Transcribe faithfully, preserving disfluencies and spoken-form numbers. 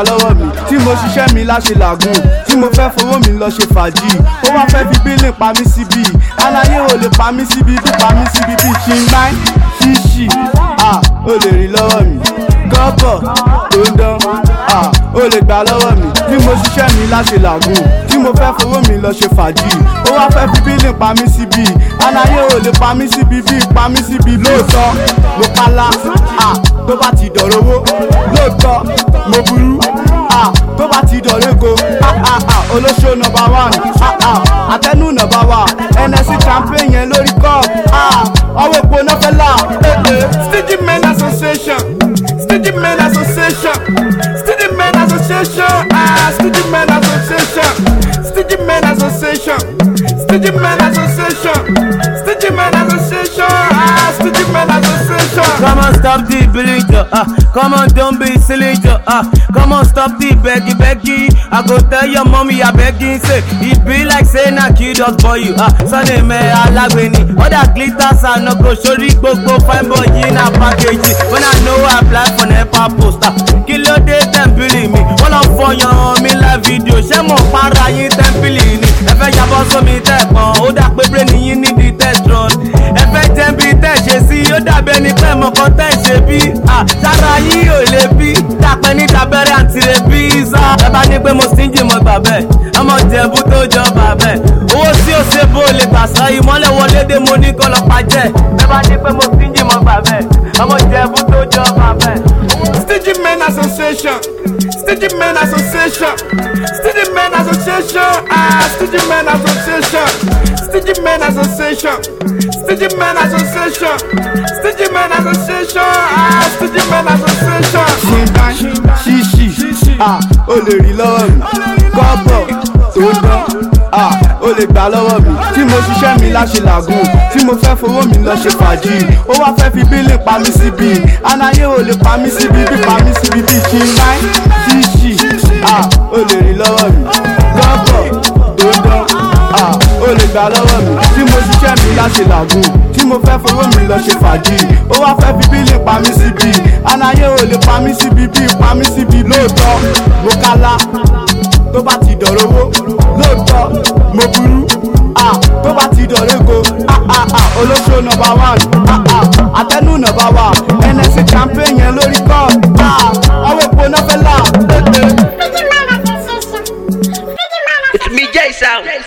gbà lọ́wọ́ mi tí mo ṣiṣẹ́ mi láṣẹ làgùn tí mo fẹ́ fowó mi lọ ṣe fàájì ó wá fẹ́ fi bílíǹ pa mí síbi aláyé ò lè pa mí síbi bí pa mí síbi bí ṣingbáì ṣíṣì à ó lè rí lọ́wọ́ mi gọ́bọ̀ tó ń dán à ó lè gbà lọ́wọ́ mi tí mo ṣiṣẹ́ mi láṣẹ làgùn tí mo fẹ́ fowó mi lọ ṣe fàájì ó wá fẹ́ fi bílíǹ pa mí síbi aláyé ò lè pa mí síbi bí pa mí síbi lóòótọ́ mo kálá à tó bá ti dọ̀rọ̀ owó lóòótọ́ mo burú à tó bá ti dọ̀rọ̀ ego à à à olóṣó nọmba one à à àtẹnu nọmba wa ẹnẹsì champagne yẹn lórí cup à ọwọ́ epo náà fẹ́ là Stingy Men Association Stingy Men Association Stingy Men Association ah Stingy Men Association Stingy Men Association Stingy Men Association Stingy Men Association ah Stingy Men Association. Come on, stop the billing, ah. Come on, don't be silly, ah. Come on, stop the beggy, beggy. I go tell your mommy I begging, say it be like saying I kid us for you, ah. Sunday me alagweni, other glitters are no go show you go go fine boy in a package. When I know I apply for nepa poster, kilo day them billing me. All up for your me live video, share more para you them billing me. If I have so me tap on, oh that we bring you need the test run. If I them be test, you see you that benny pay mo content she be, ah. Shara yi o le bi, that penny that better until the pizza. Eba ni pe mo stingy mo babe, ọmọ Jẹ̀bú tó jọ babe. Owó tí ó ṣe bó lè gbà sọ ìmọ́lẹ̀ wọlé dé mo ní kọ́ lọ pàjẹ́. Eba ni pe mo stingy mo babe, ọmọ Jẹ̀bú tó jọ babe. Stingy Men Association Stingy Men Association Stingy Men Association ah Stingy Men Association Stingy Men Association Stingy Men Association Stingy Men Association ah Stingy Men Association. ṣingbáì ṣíṣì ah ó lè rí lọ́wọ́ mi gọ́bọ̀ tó ń dán ah ó lè gbà lọ́wọ́ mi tí mo ṣiṣẹ́ mi láṣẹ làgùn tí mo fẹ́ fowó mi lọ ṣe fàájì ó wá fẹ́ fi bílíǹ pa mí síbi aláyé ò lè pa mí síbi bí pa mí síbi bí ṣingbáì ṣíṣì ah ó lè rí lọ́wọ́ mi gọ́bọ̀ tó ń dán ah ó lè gbà lọ́wọ́ mi tí mo ṣiṣẹ́ mi láṣẹ làgùn tí mo fẹ́ fowó mi lọ ṣe fàájì ó wá fẹ́ fi bílíǹ pa mí síbi aláyé ò lè pa mí síbi bí pa mí síbi lóòótọ́ mo kálá tó bá ti dọ̀rọ̀ owó lóòótọ́ mo burú ah tó bá ti dọ̀rọ̀ ego ah ah ah olóṣó nọmba one ah ah àtẹnu nọmba wa ẹnẹsì champagne yẹn lórí cup ah ọwọ́ epo náà fẹ́ là. It's me, J Sound.